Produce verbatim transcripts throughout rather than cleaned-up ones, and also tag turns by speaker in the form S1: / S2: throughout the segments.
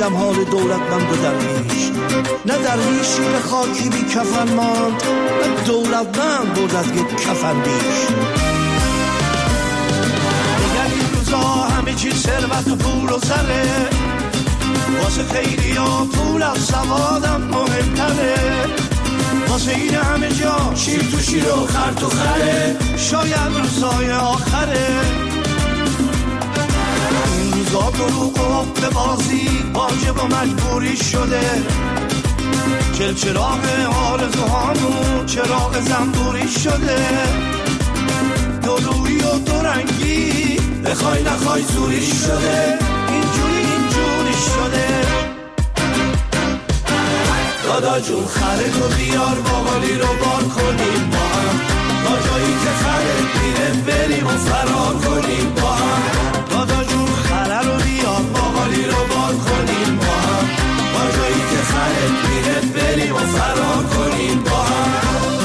S1: دیدم حال دولتمند و درویش، نه درویشی به خاکی بی کفن ماند، نه دولتمند بود از یک کفن بیش. دیگر این روزا همه چیز ثروت و پول و زره، واسه خیلی ها پول از سوادم مهمتره، واسه این همه جا شیر تو شیر و خر تو خره، شاید روزای آخره. این روزا دروغ و حب بازی واجب و مجبوری شده، چل چراغ آرزوهامون چراغ زنبوری شده، دو روی و دو رنگی بخوای نخوای زوری شده، اینجوری اینجوری شده. دادا جون خره تو بیار باقالی رو بار کنیم با هم، تا جایی که خره میره بریم و فرار کنیم با هم. دادا جون خره رو بیار باقالی رو بار کنیم با هم، تا جایی که خره میره بریم و فرار کنیم با هم.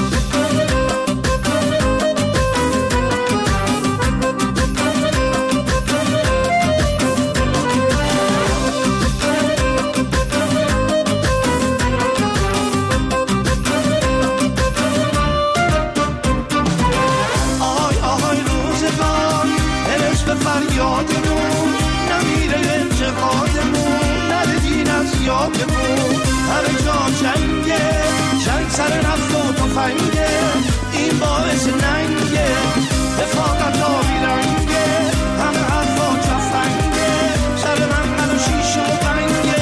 S1: فریادمون نمیره انتقادمون، نره دین از یادمون، همه جا جنگه، جنگ سر نفت و تفنگه، این باعث ننگه، رفاقت آبی رنگه، همه حرفا جفنگه، سر من من و شیشه و بنگه.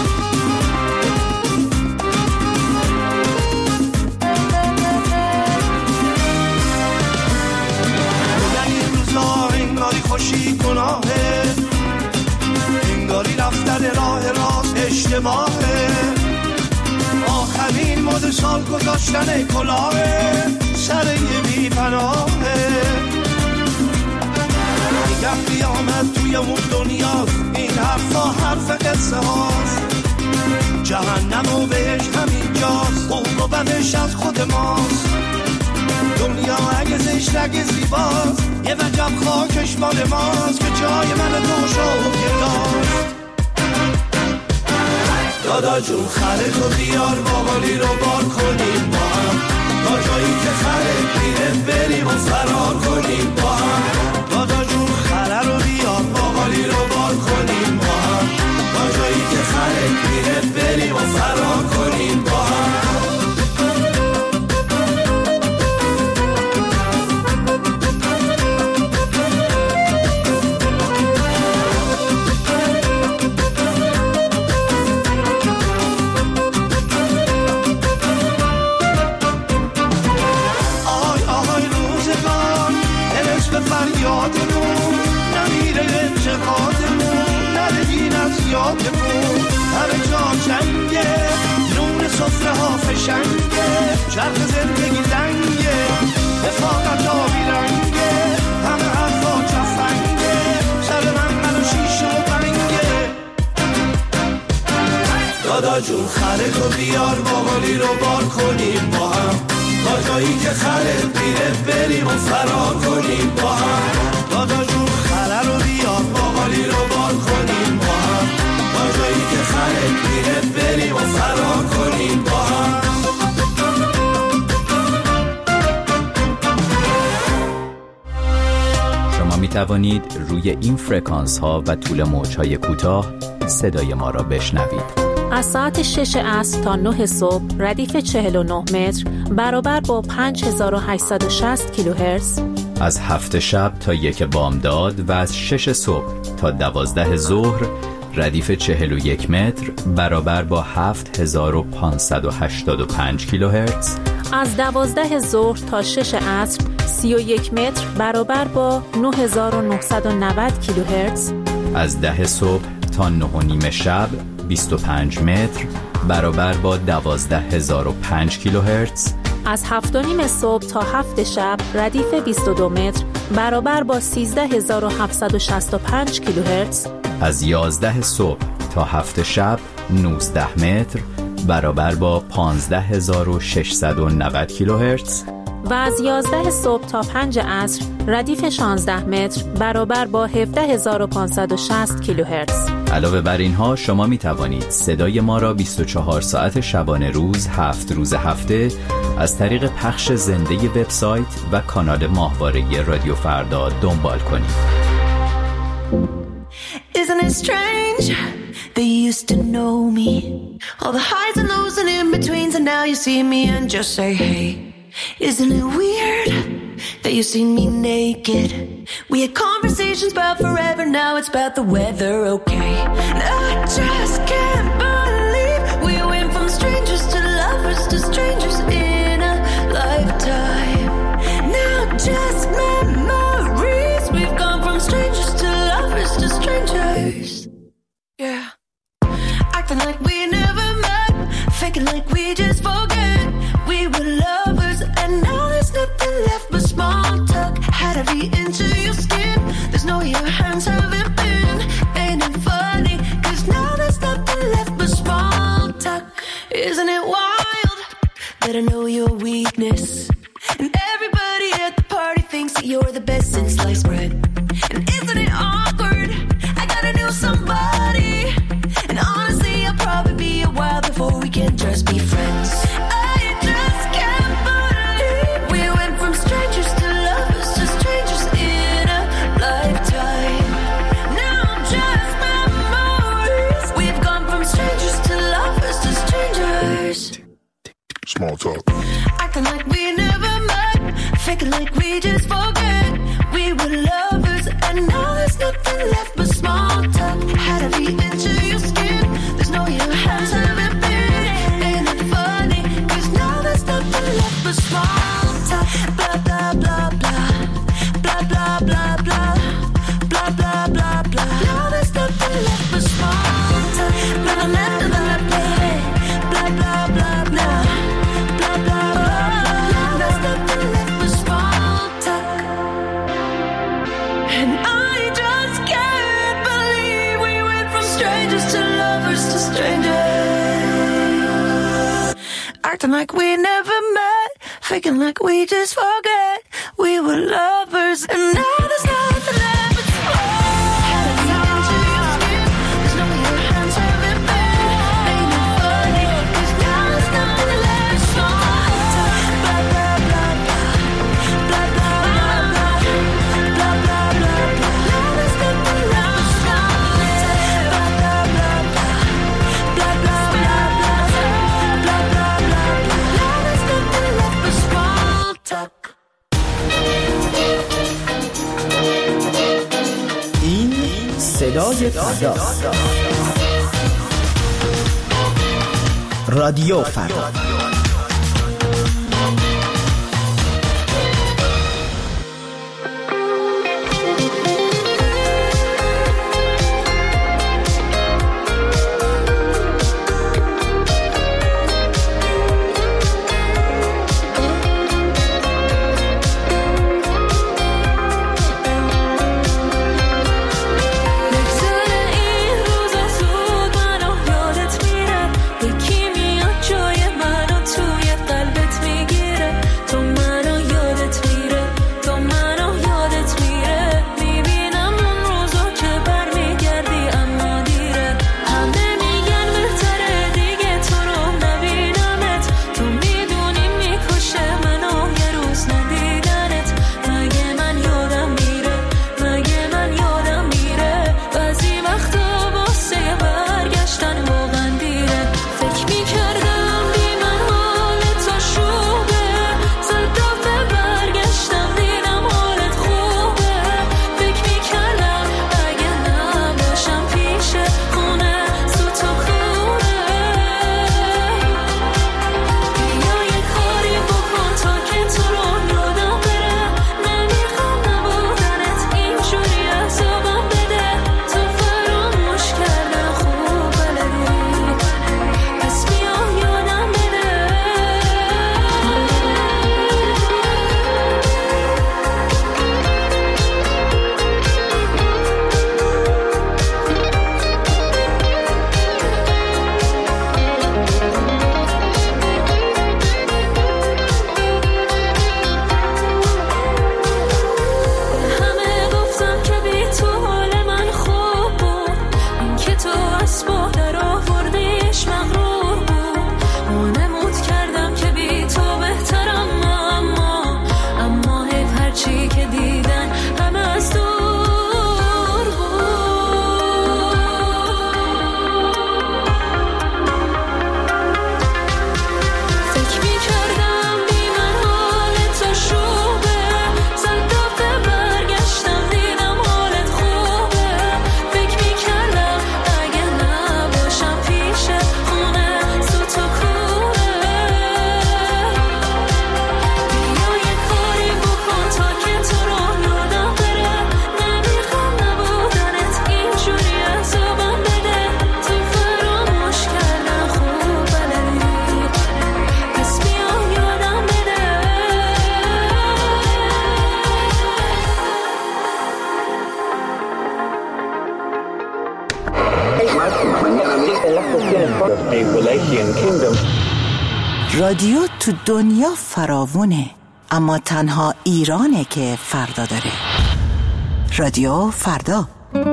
S1: بگن این روزا انگاری خوشی گناهه، انگاری رفتن راه راست اشتباهه، آخرین مد سال گذاشتن کلاهه، سر یه بی پناهه. میگم قیامت توی اون دنیاست، این حرفا حرف قصه هاست، جهنم و بهش همین جاست، خوب و بدش از خود ماست. دنیا اگه زشت اگه زیباست، یه وجب خاکش مال ماست، که جای من دوشا و گداست. دادا جون خره تو بیار باقالی رو بار کنیم با هم، تا جایی که خره میره بریم و فرار کنیم با هم. دادا جون خره رو بیار باقالی رو بار کنیم با هم، تا جایی که خره میره بریم و فرار کنیم با هم. فریادمون نمیره انتقادمون، نره دین از یادمون، همه جا جنگه، نون سفره ها فشنگه، چرخ زندگی زنگه، رفاقت آبی رنگه، همه حرفا جفنگه، سر من من و شیشه و بنگه. دادا جون خره تو بیار باقالی رو بار کنیم با هم، تا جایی که خره میره بریم و فرار کنیم با هم. دادا جون خره رو بیار باقالی رو بار کنیم با هم، تا جایی که خره میره بریم و فرار کنیم با هم.
S2: شما می توانید روی این فرکانس ها و طول موج های کوتاه صدای ما را بشنوید.
S3: از ساعت شش عصر تا نه صبح ردیف چهل و نه متر برابر با پنج هزار و هشتصد و شصت کیلوهرتز.
S2: از هفت شب تا یک بامداد و از شش صبح تا دوازده ظهر ردیف چهل و یک متر برابر با هفت هزار و پانصد و هشتاد و پنج کیلوهرتز.
S3: از دوازده ظهر تا شش عصر سی و یک متر برابر با نه هزار و نهصد و نود کیلوهرتز.
S2: از ده صبح تا نه و نیم شب بیست و پنج متر برابر با دوازده هزار و پنج کیلوهرتز.
S3: از هفت و نیم صبح تا هفت شب ردیف بیست و دو متر برابر با سیزده هزار و هفتصد و شصت و پنج کیلوهرتز.
S2: از یازده صبح تا هفت شب نوزده متر برابر با پانزده هزار و ششصد و نود کیلوهرتز.
S3: و از یازده صبح تا پنج عصر ردیف شانزده متر برابر با هفده هزار و پانصد و شصت کیلوهرتز.
S2: علاوه بر اینها شما می توانید صدای ما را بیست و چهار ساعت شبانه روز، هفت روز هفته از طریق پخش زنده وبسایت و کانال ماهواره رادیو فردا دنبال کنید.
S4: Isn't it strange? They used to know me, all the highs and lows and in-betweens, and now you see me and just say hey. Isn't it weird that you see me naked? We had conversations about forever, now it's about the weather, okay? And I just can't believe we went from strangers to lovers to strangers in a lifetime. Now just memories, we've gone from strangers to lovers to strangers. Yeah. Acting like we never met, faking like we just forget we were lovers, and now there's nothing left but small talk. Had to be into your skin, there's no your hands haven't been. Ain't it funny, cause now there's nothing left but small talk. Isn't it wild that I know your weakness, and everybody at the party thinks that you're the best since sliced bread. And isn't it awkward, I gotta know somebody, and honestly I'll probably be a while before we can just be friends. I just can't believe we went from strangers to lovers to strangers in a lifetime. Now just memories, we've gone from strangers to lovers to strangers.
S5: Small talk.
S4: Acting like we never met, faking like we just forget we were lovers, and now there's nothing left but small talk. Had to be into your skin, there's no your hands haven't been. Ain't it funny, cause now there's nothing left but small talk. Blah blah blah blah, blah blah blah blah, blah blah blah blah. Now there's nothing left but small talk. Blah blah blah blah, blah blah blah blah, blah blah blah blah. Now there's nothing left but small talk. And I just can't believe we went from strangers to lovers to strangers. Acting like we never met, faking like we just forget we were lovers, and now there's nothing left but small. Had to be into your skin, there's no your hands haven't been. Ain't it funny, cause now there's nothing left but small talk. Blah blah blah blah, blah blah blah blah, blah blah blah blah. Now there's nothing left but small talk. Blah blah blah blah, blah blah blah blah, blah blah blah blah. Now there's nothing left but small talk.
S6: این صدای فردا، رادیو فردا.
S4: تو
S6: رادیو تو دنیا فراوونه، اما تنها ایرانه که فردا داره. رادیو فردا.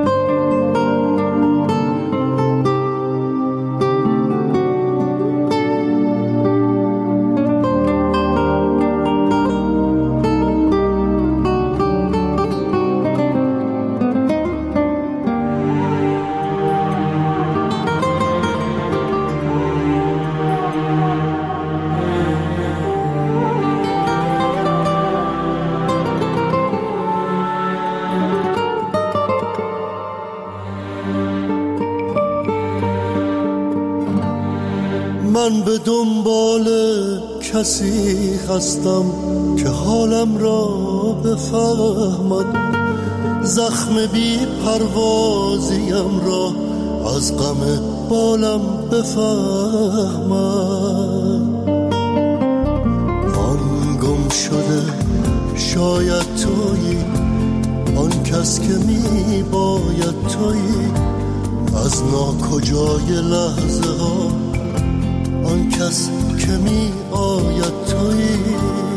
S1: من به دنبال کسی هستم که حالم را بفهمد، زخم بی پروازیم را از غم بالم بفهمد. آن گم شده شاید تویی، آن کس که می باید تویی، از ناکجای لحظه ها آن کس که می آید تویی.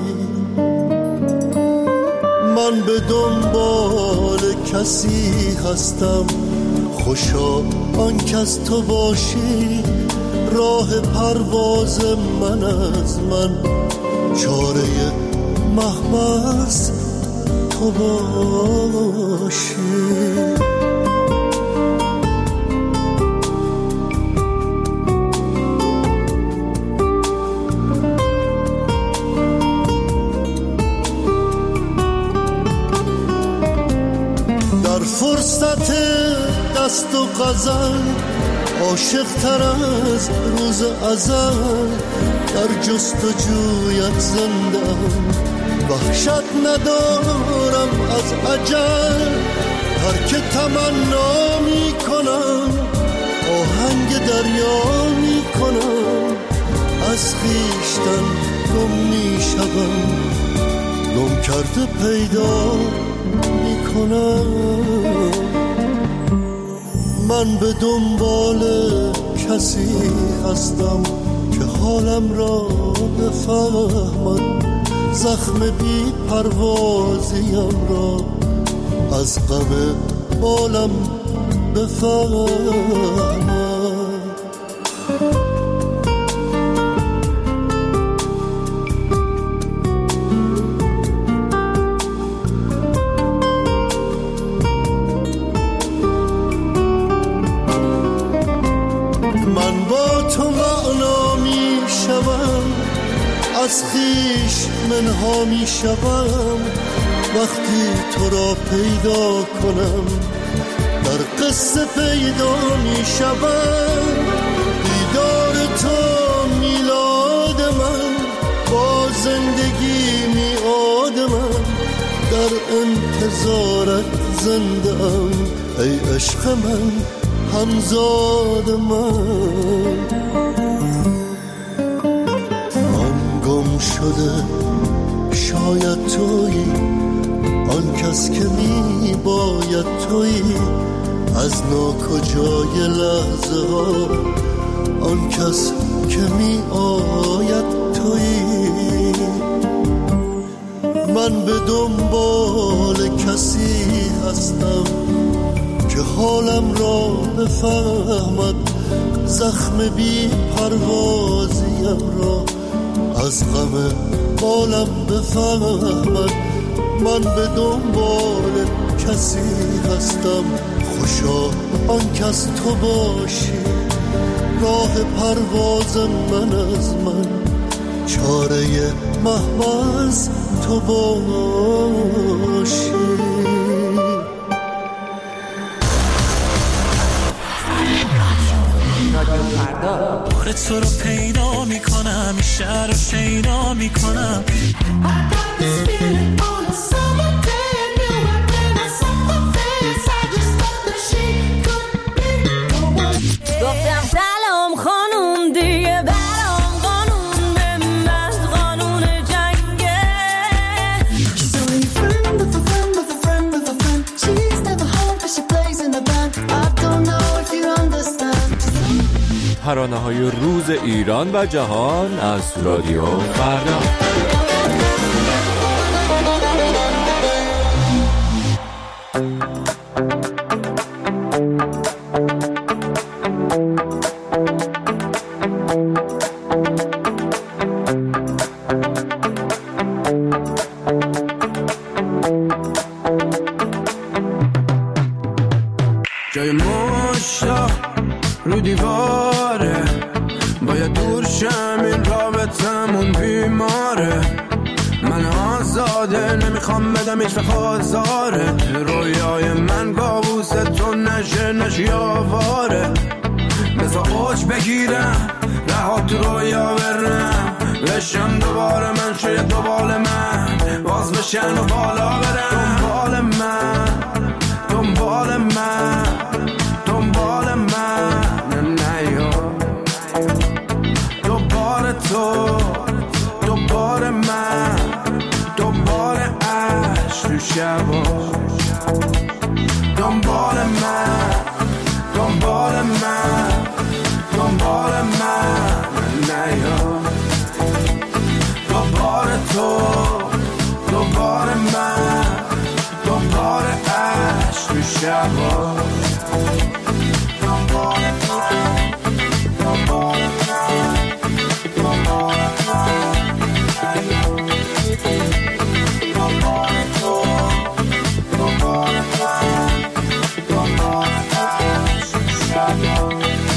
S1: من به دنبال کسی هستم، خوشا آن کس تو باشی، راه پرواز من از من، چاره محبس تو باشی. فرصت دست و غزل عاشق تر از روز ازل، در جستجویت زندم، وحشت ندارم از اجل، ترک تمنا می کنم، آهنگ دریا می کنم، از خویشتن گم می شدم، گم کرده پیدا می کنم. من به دنبال کسی هستم که حالم را بفهمد، زخم بی پروازیم را از غم بالم بفهمد. از خویش منها می شوم، وقتی تو را پیدا کنم، در قصه پیدا می شوم. دیدار تو میلاد من، با زندگی میعاد من، در انتظارت زنده ام، ای عشق من، همزاد من. شده شاید تویی، آن کس که می باید تویی، از ناکجای لحظه ها آن کس که می آید تویی. من به دنبال کسی هستم که حالم را بفهمد، زخم بی پروازیم را از غم بالم بفهمد. من به دنبال کسی هستم، خوشا آن کس تو باشی، راه پرواز من از من، چاره محبس تو باشی.
S7: بار تو رو پیدا میکنم، شهر رو شیدا میکنم.
S8: گفتم سلام خانوم، دیگه برام قانون به من قانون جنگه.
S9: She's only a friend of a friend of a friend of a friend. She's never home but she plays in a band. I don't know if you understand.
S10: ترانه‌های روز ایران و جهان از رادیو فردا.
S11: جای مشتا رو دیواره، باید دور شم، این رابطمون بیماره. من آزاده نمیخوام بدم هیچ وقت آزاره، رویای من کابوس تو نشه نشی آواره. بذار اوج بگیرم رها تو رویا برم، بشم دوباره من شاید دوباره من باز بشن و بالا برم. دنبال من دنبال من دنبال من نیا، دوباره تو دوباره من دوباره عشق تو شبا. دنبال من دنبال من دنبال من نیا، دوباره تو دوباره من دوباره عشق تو شبا. دنبال من دنبال من دنبال من دنبال تو دنبال من دنبال عشق تو شبا.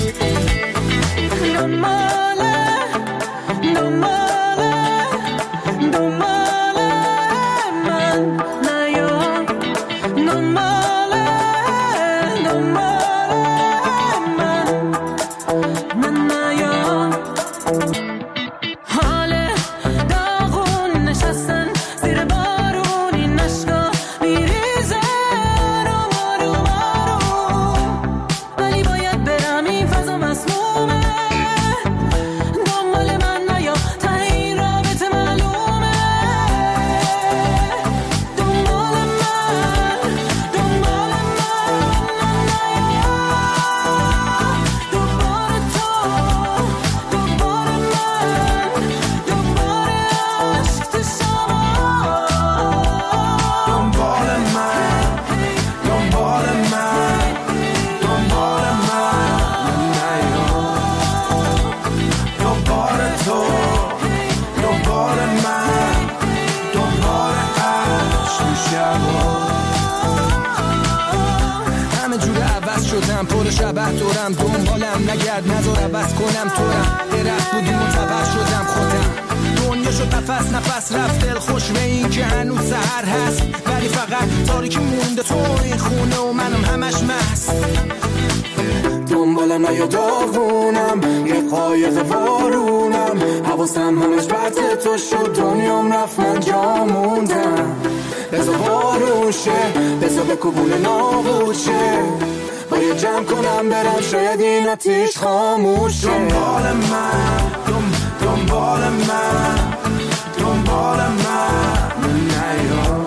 S12: پر شبه دورم، دنبالم نگرد نذار عوض کنم تورم. درخت بودیم و تبر شدم خودم، دنیا شد نفس نفس رفت دل خوش به این که هنوز سحر هست، ولی فقط تاریکی مونده تو این خونه و منم همش مست.
S11: دنبالم نیا داغونم، یه قایق وارونم، حواسم همش بطه تو شد، دنیام رفت من جا موندم. بذار بارون شه، بذار بکوبونه نابود شه، باید جمع کنم برم شاید این آتیش خاموشه. دنبال من دم دنبال من دنبال من نیا،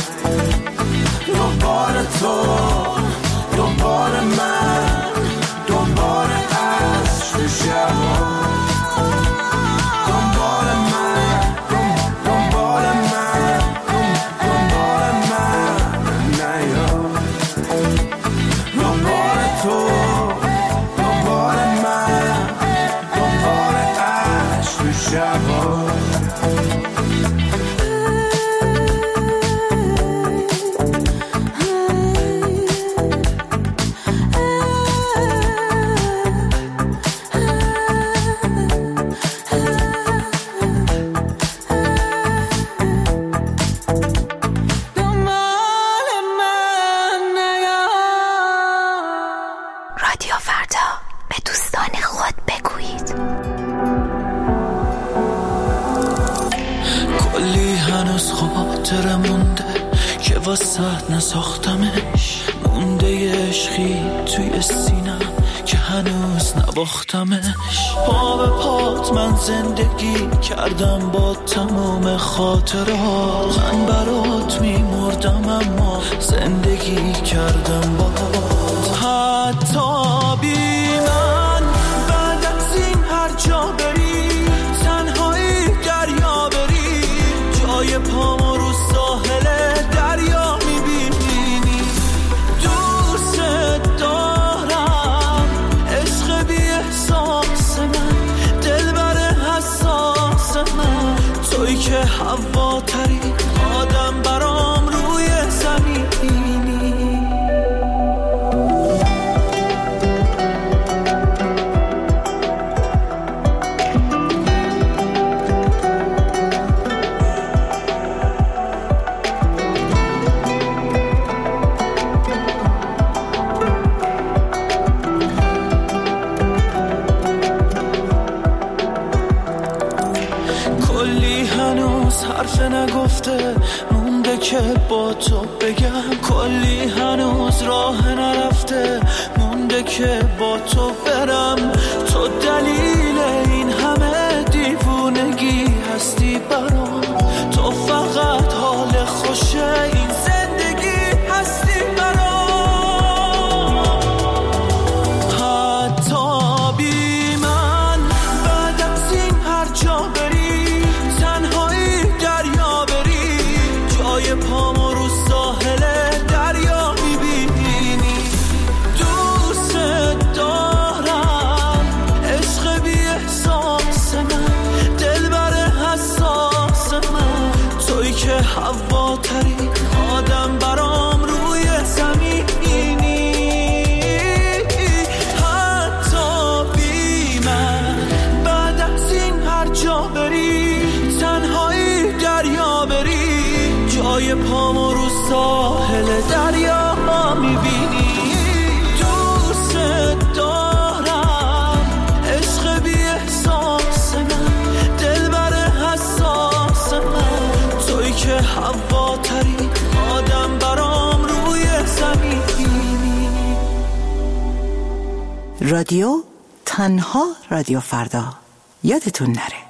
S11: دنبال تو دنبال من دنبال عشق تو شبا. دنبال من دنبال من دنبال من نیا، دنبال تو دنبال من دنبال عشق تو شبا.
S7: واسه نساختمش، مونده عشقی توی سینم که هنوز نباختمش. پا به پات من زندگی کردم با تمام خاطرات، من برات میمردم اما زندگی کردم با حتی بی من. بعد از
S1: من، تویی که هواترین آدم برام روی زمینی. حرف نگفته مونده که با تو بگم، کلی هنوز راه نرفته مونده که با تو برم. تو دلیل این همه دیوونگی هستی برام، تو فقط حال خوشه این زندگی هستی برام. حتی بی من بعد از این هر جا بری تنهایی دریا بری، جای پامو رو ساحل دریا میبینی. دوست دارم عشق بی احساس من، دلبر حساس من، تویی که هواترین آدم برام روی زمینی. حتی بی من بعد از این هر جا بری تنهایی دریا بری، جای پامو رو ساحل دریا میبینی. دوست دارم عشق بی احساس من، دلبر حساس من، تویی که هواترین آدم برام روی زمینی.
S6: رادیو تنها رادیو فردا، یادتون نره.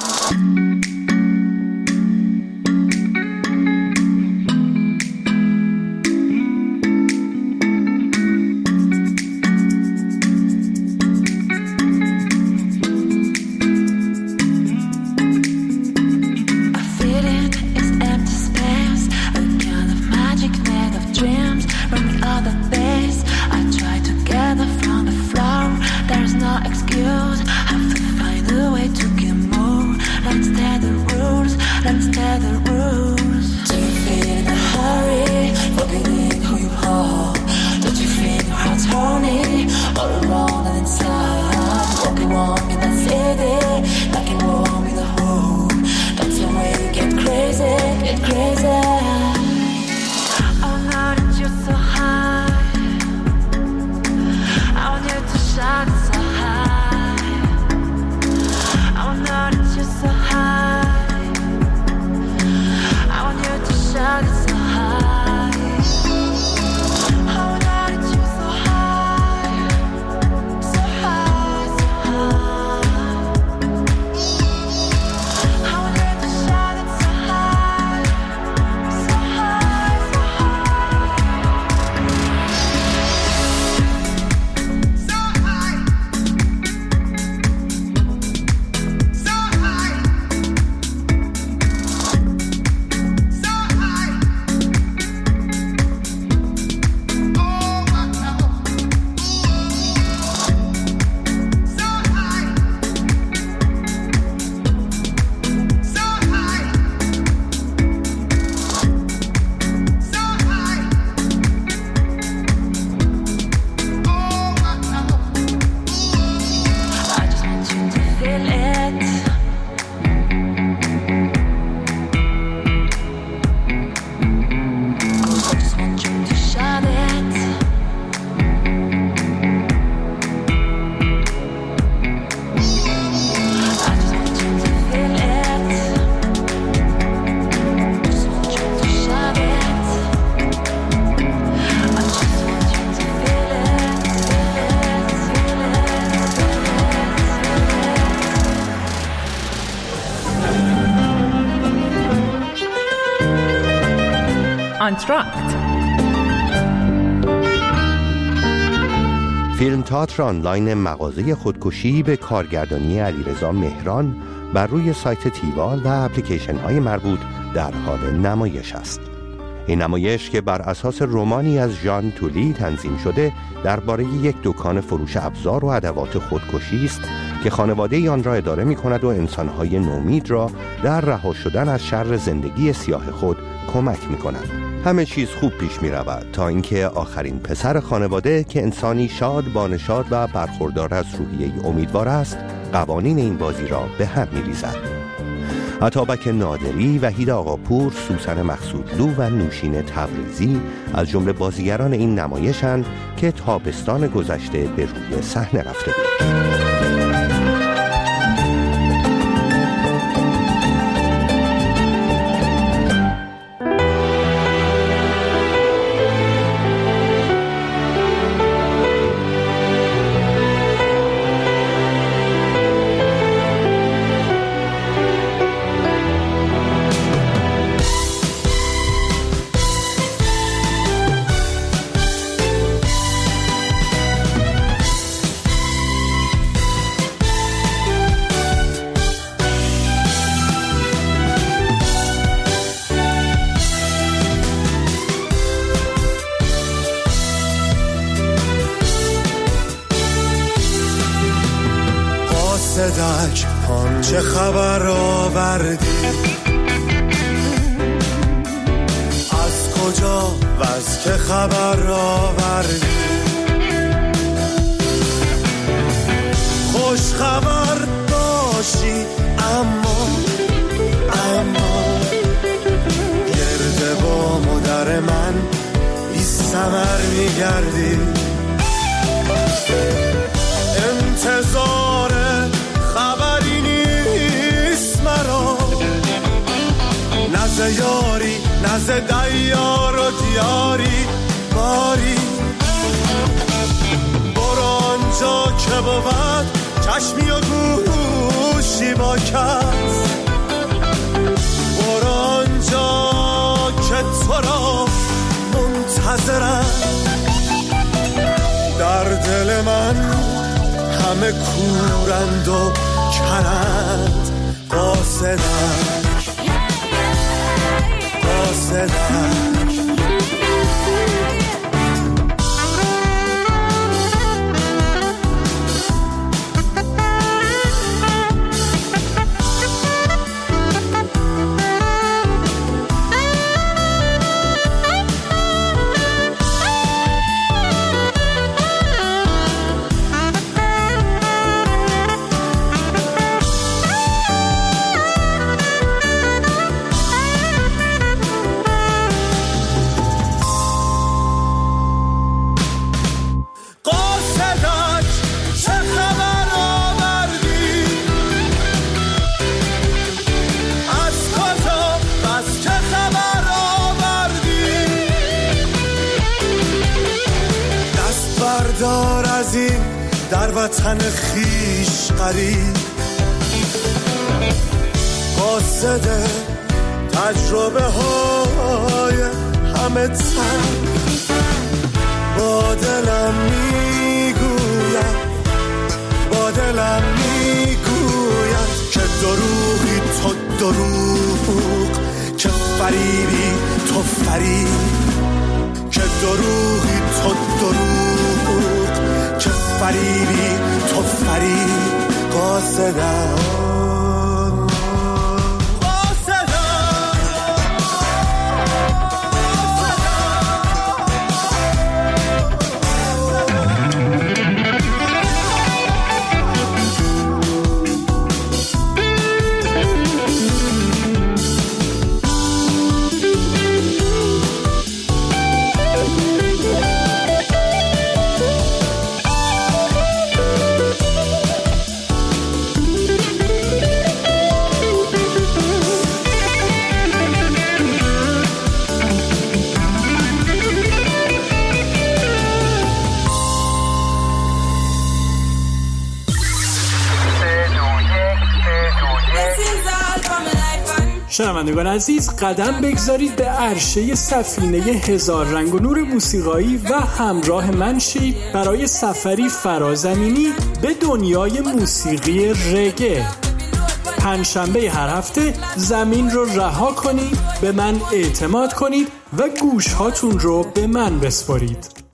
S13: آنتراکت. فیلم تئاتر آنلاین مغازه خودکشی به کارگردانی علیرضا مهران بر روی سایت تیوال و اپلیکیشن های مربوط در حال نمایش است. این نمایش که بر اساس رمانی از ژان تولی تنظیم شده درباره یک دکان فروش ابزار و ادوات خودکشی است که خانواده آن را اداره می کند و انسانهای نومید را در رها شدن از شر زندگی سیاه خود کمک می کند. همه چیز خوب پیش می رود تا اینکه آخرین پسر خانواده که انسانی شاد، بانشاد و برخوردار از روحیه امیدوار است، قوانین این بازی را به هم می ریزد. عطابک نادری، وحید آقاپور، سوسن مقصودلو و نوشین تبریزی از جمله بازیگران این نمایشند که تابستان گذشته به روی صحنه رفته بود.
S1: صدک چه خبر آوردی، از کجا و از که خبر آوردی، خوش خبر باشی اما اما گرد با مادر من بی ثمر میگردی، انتظار خبری نیست مرا، نزد یاری نزد دیار و دیاری باری، برو آنجا که بود چشمی و گوشی با کس، برو آنجا که تو را منتظرم، در دل من همه کورند و کرند، قاصدک قاصدک دار از این در وطن خیش قریب، قاصد تجربه های همه تن، با دلم میگوید با دلم میگوید که دروغی تو دروغ، که فریبی تو فریب، که دروغی تو دروغ، که فریبی تو فریب، قاصدم
S14: شنوندگان عزیز، قدم بگذارید به عرشه سفینه هزار رنگ و نور موسیقایی و همراه من شید برای سفری فرازمینی به دنیای موسیقی رگه. پنجشنبه هر هفته زمین رو رها کنید، به من اعتماد کنید و گوش هاتون رو به من بسپارید.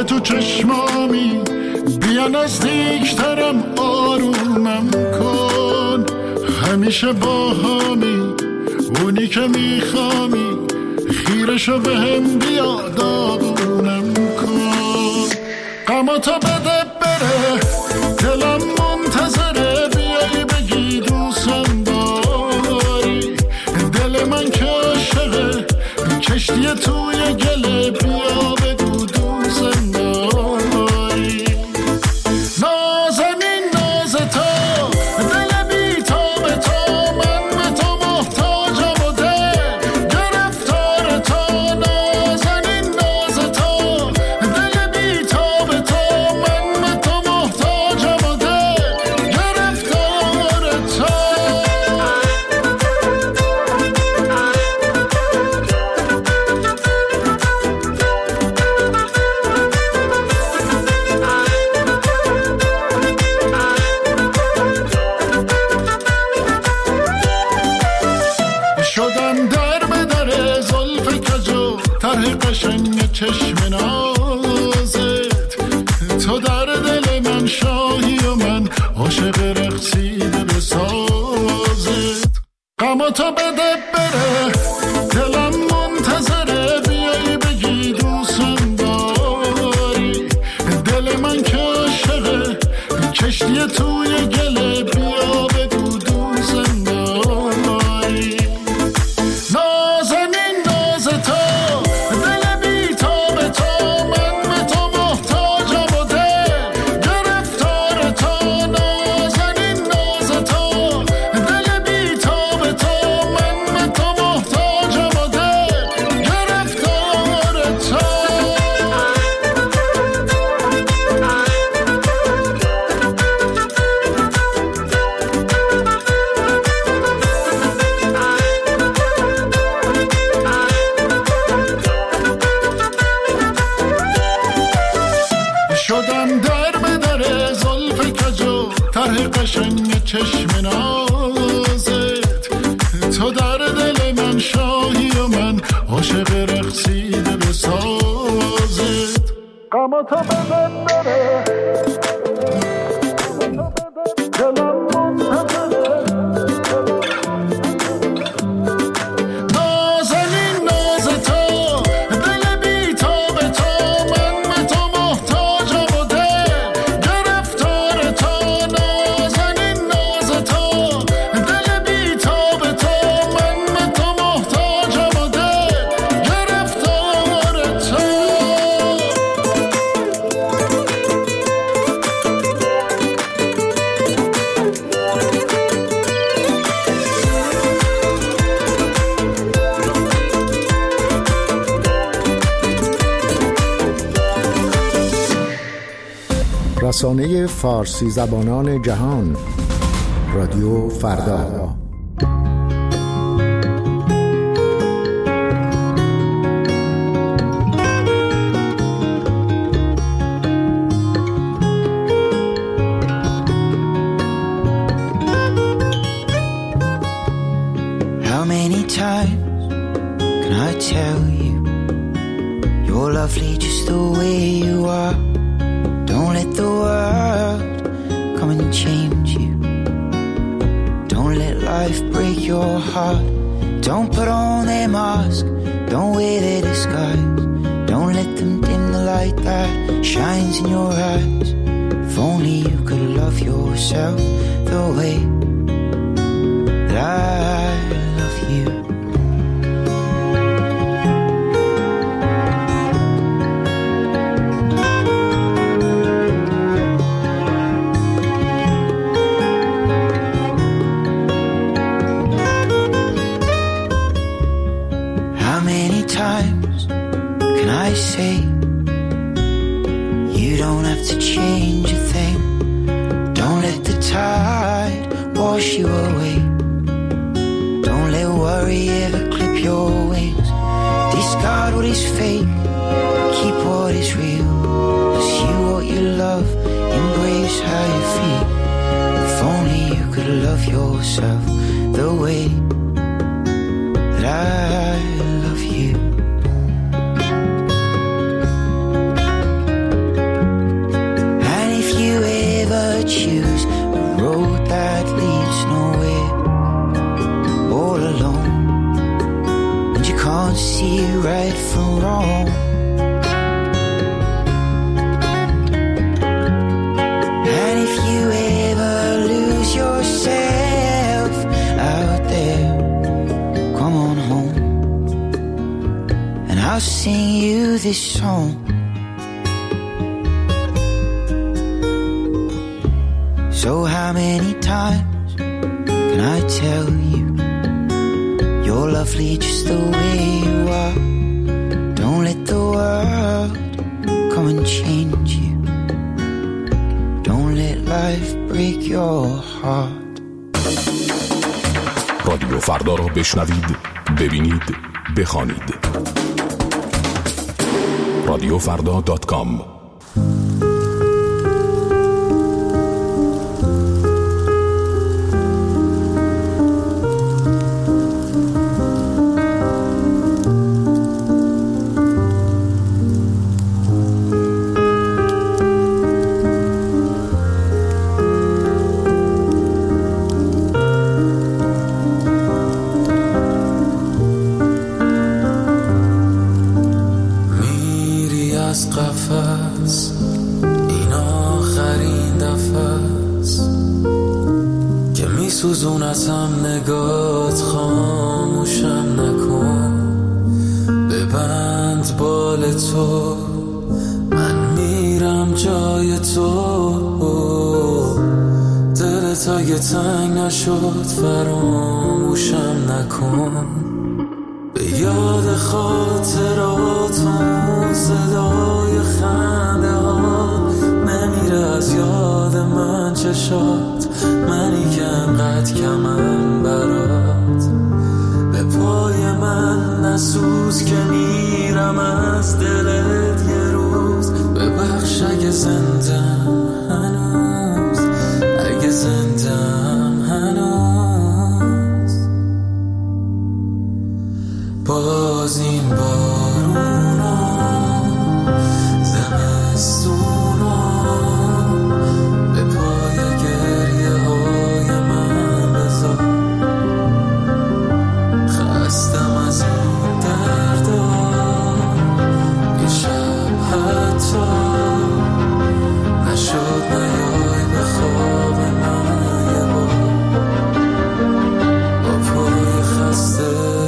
S5: تو چشمامی، بیا نزدیکترم آرومم کن، همیشه با همی اونی که میخوامی، خیرشو به هم بیا داغونم کن. غماتو بده بره دلم منتظره، بیایی بگی دوستم داری، دل من که عاشقه کشتی توی گله، بیا بگو دوستم داری. نازنین ناز تو دل بی تاب تو، من به تو محتاجم و دل گرفتار تو. نازنین ناز تو دل بی تاب تو، من به تو محتاجم و دل گرفتار تو. شدم در به در زلف کجو، طرح قشنگ چشم نازت، تو در دل من شاهی و من عاشق رقصیده به سازت. غماتو بده بره دلم منتظره، بیایی بگی دوستم داری، دل من که عاشقه کشتی توی گله، بیا بگو دوستم داری. نازنین ناز تو دل بی تاب تو، من به تو محتاجم و دل گرفتار تو. نازنین ناز تو دل بی تاب تو، من به تو محتاجم و دل گرفتار تو. شدم در به در زلف کجو، طرح قشنگ چشم نازت، تو در دل من شاهی و من عاشق رقصیده به سازت. غماتو بده بره دلم منتظره. نازنین ناز تو دل بی تاب تو، من به تو محتاجم و دل گرفتار تو. نازنین ناز تو دل بی تاب تو، من به تو محتاجم و دل گرفتار تو.
S15: رسانه فارسی زبانان جهان، رادیو فردا.
S16: How many times can I tell you you're lovely just the way you are? Don't let the world come and change you. Don't let life break your heart. Don't put on their mask, don't wear their disguise. Don't let them dim the light that shines in your eyes. If only you could love yourself the way that I love you. Times can I say you don't have to change a thing? Don't let the tide wash you away. Don't let worry ever clip your wings. Discard what is fake, keep what is real. Pursue what you love, embrace how you feel. If only you could love yourself the way that I love you. no wrong. And if you ever lose yourself out there, come on home and I'll sing you this song. So how many times can I tell you you're lovely just the way you are? Don't let the world come and change you. Don't let life break your heart.
S17: رادیو فردا رو بشنوید، ببینید، بخوانید. رادیو فردا دات کام.
S18: سوزونتم نگات خاموشم نکن ببند بال تو من میرم جای تو دلت اگه تنگ نشد فراموشم نکن به یاد خاطراتون صدای خنده ها نمیره از یاد من چشات منی که انقدر کمم برات به پای من نسوز که میرم از دلت یه روز ببخش اگه زندم هنوز اگه زندم هنوز باز این بارونا زمستونا به پای گریه های من بذار خستم از این دردا یه شب حتی نشد نیای به خواب من یه بار با پای خسته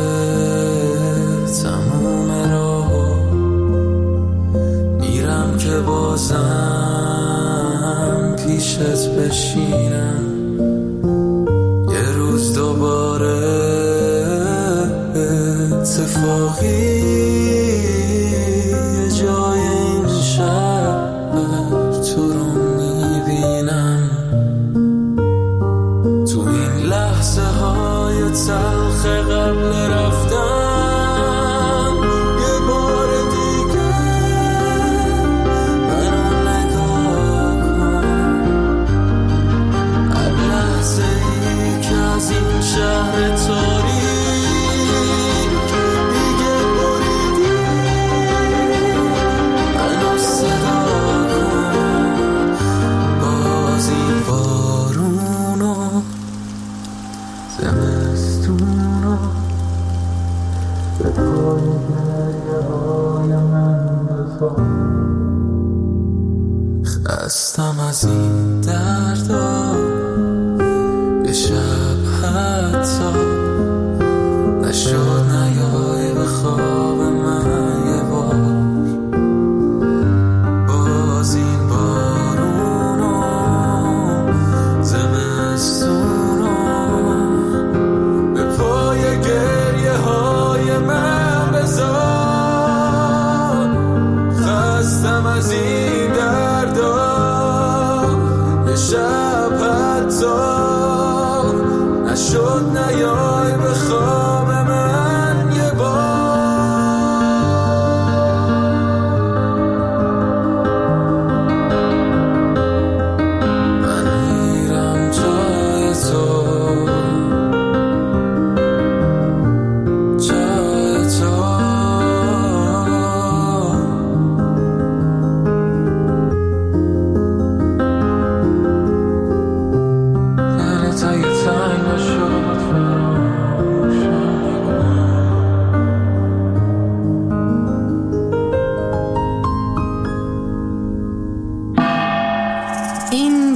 S18: تموم راه میرم که بازم پیشت بشینم یه روز دوباره اتفاقی یه جای این شهر تو رو میبینم تو این لحظه های تلخ قبل رفتن یه بار دیگه منو نگاه کن هر لحظه ای که از این شهر تاریک دیگه بریدی منو صدا کن باز این بارونو زمستونو به پای گریه های من بذار خستم از این دردا یه شب حتی نشد نیای به خواب من یه بار باز این بارونو زمستونو به پای گریه های من بذار خستم از این دردا یه شب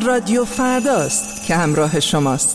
S6: رادیو فرداست که همراه شماست.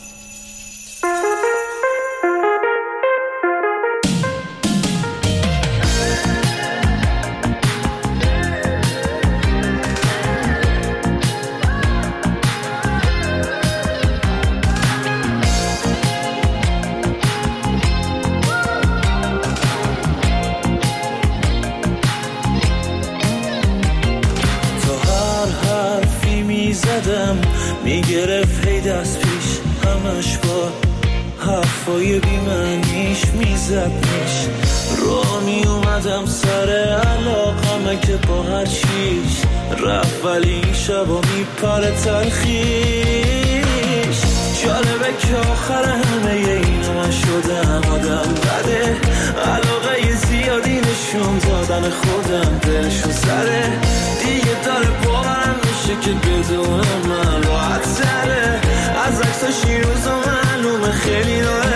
S18: میگرفت هی دست پیش همش با حرفای بیمعنیش میزدنیش را می اومدم سر علاقمه که با هر چیش رفت ولی این شبا میپره تلخیش. جالبه که آخر همه اینو من شدم آدم بده، علاقه زیادی نشون دادن خودم دلشون سره دیگه داره باورم میشه که بدون من راحت سره. از عکساش این روزا معلومه خیلی داره